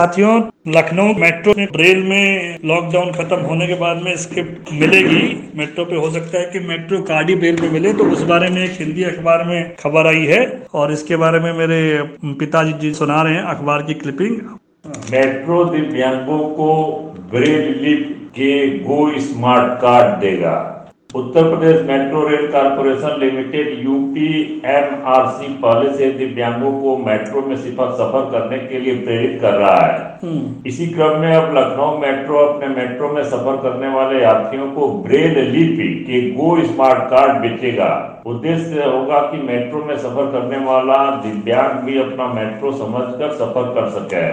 साथियों, लखनऊ मेट्रो में ब्रेल में लॉकडाउन खत्म होने के बाद में स्क्रिप्ट मिलेगी मेट्रो पे। हो सकता है कि मेट्रो कार्ड ही ब्रेल में मिले, तो उस बारे में एक हिंदी अखबार में खबर आई है और इसके बारे में मेरे पिताजी जी सुना रहे हैं अखबार की क्लिपिंग। मेट्रो दिव्यांगों को ब्रेल लिपि के गो स्मार्ट कार्ड देगा। Uttar Pradesh metro rail corporation limited UPMRC पहले से दिव्यांगों को मेट्रो में सफर करने के लिए प्रेरित कर रहा है। इसी क्रम में अब लखनऊ मेट्रो अपने मेट्रो में सफर करने वाले यात्रियों को ब्रेल लिपि के गो स्मार्ट कार्ड बेचेगा। उद्देश्य होगा कि मेट्रो में सफर करने वाला दिव्यांग भी अपना मेट्रो समझकर सफर कर सके।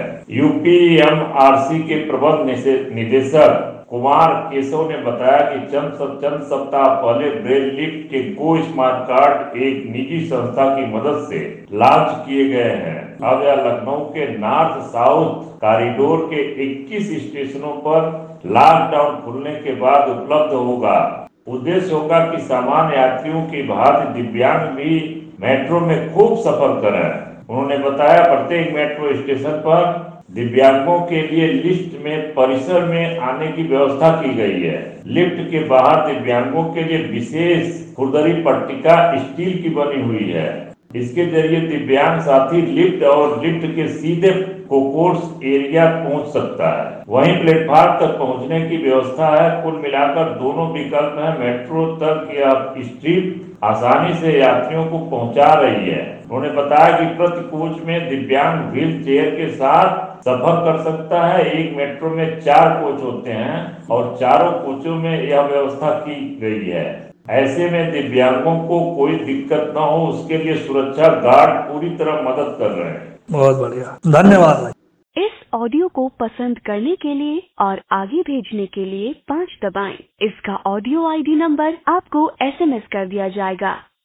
UPMRC के प्रबंध निदेशक कुमार केशव ने बताया कि चंद सप्ताह पहले ब्रेल लिपि के गो स्मार्ट कार्ड एक निजी संस्था की मदद से लॉन्च किए गए हैं। अब यह लखनऊ के नॉर्थ साउथ कॉरिडोर के 21 स्टेशनों पर लॉकडाउन खुलने के बाद उपलब्ध होगा। उद्देश्य होगा कि सामान्य यात्रियों की भांति दिव्यांग भी मेट्रो में खूब सफर करें। उन्होंने बताया प्रत्येक मेट्रो स्टेशन पर दिव्यांगों के लिए लिफ्ट में परिसर में आने की व्यवस्था की गई है। लिफ्ट के बाहर दिव्यांगों के लिए विशेष खुरदरी पट्टिका स्टील की बनी हुई है। इसके जरिए दिव्यांग साथी लिफ्ट और लिफ्ट के सीधे कोकोर्स एरिया पहुंच सकता है। वहीं प्लेटफार्म तक पहुंचने की व्यवस्था है। कुल मिलाकर दोनों विकल्प है। मेट्रो तक यह स्ट्रीप आसानी से यात्रियों को पहुंचा रही है। उन्होंने बताया कि प्रति कोच में दिव्यांग व्हील चेयर के साथ सफर कर सकता है। एक मेट्रो में 4 कोच होते हैं और चारों कोचों में यह व्यवस्था की गई है। ऐसे में दिव्यांगों को कोई दिक्कत न हो, उसके लिए सुरक्षा गार्ड पूरी तरह मदद कर रहे हैं। बहुत बढ़िया, धन्यवाद भाई। इस ऑडियो को पसंद करने के लिए और आगे भेजने के लिए 5 दबाएं। इसका ऑडियो ID नंबर आपको SMS कर दिया जाएगा।